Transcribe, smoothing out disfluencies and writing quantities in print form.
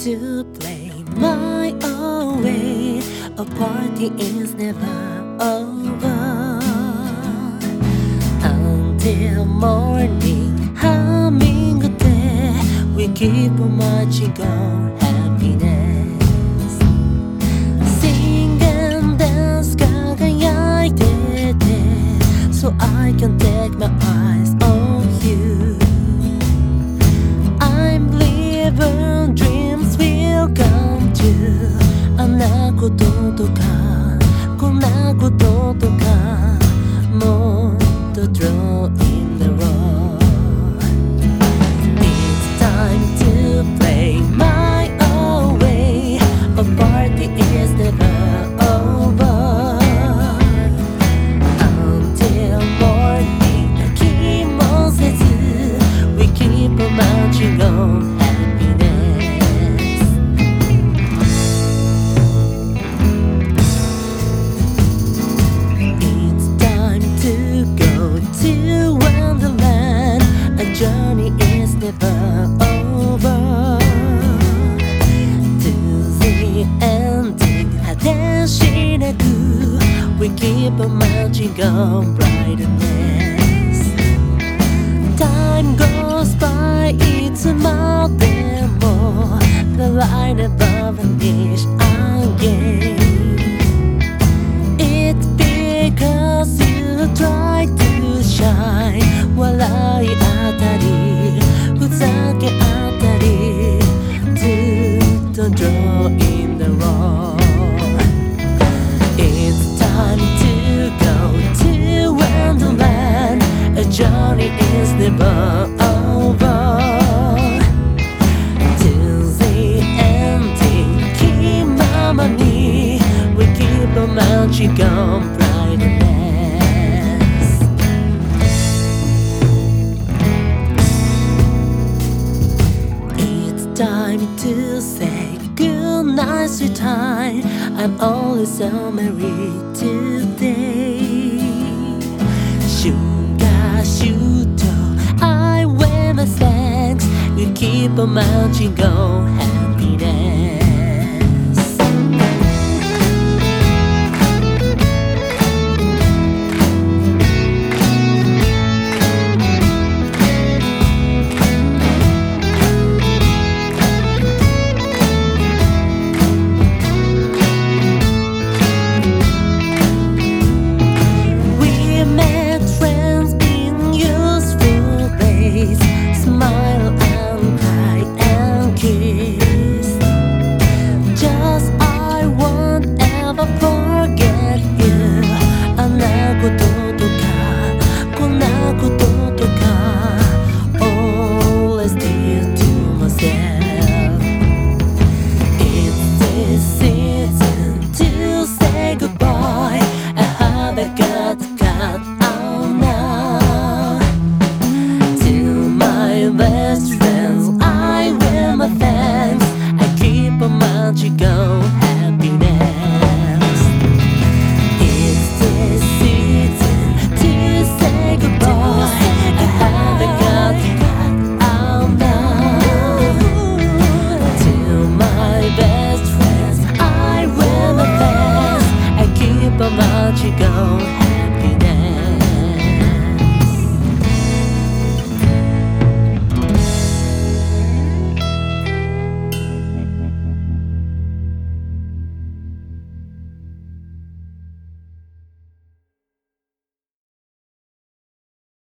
to play my own way. A party is never over until morning, humming a day. We keep on marching on happiness. Sing and dance, 輝いてて So I can take my eyes on you. I'm believing dreams will come true. あんなこととかこんなこととかもっと throw in the road. It's time to play my own way. A party is never over until morning. 泣きもせず We keep on marching on happiness. It's time to go to Wonderland. A journey is never over to the ending. 果てしなく We keep on marching on brightness. Time goes by いつまでも The light above vanish again. It's because you try to shine. 笑いあたりふざけあたりずっと draw in the road. It's time to go to Wonderland. A journey is never over till the ending. 気ままに We keep on marching on brightness. It's time to say goodnight, sweet time. I'm always so merry today. Sugar, shoot, I wear my thanks. We keep on marching on.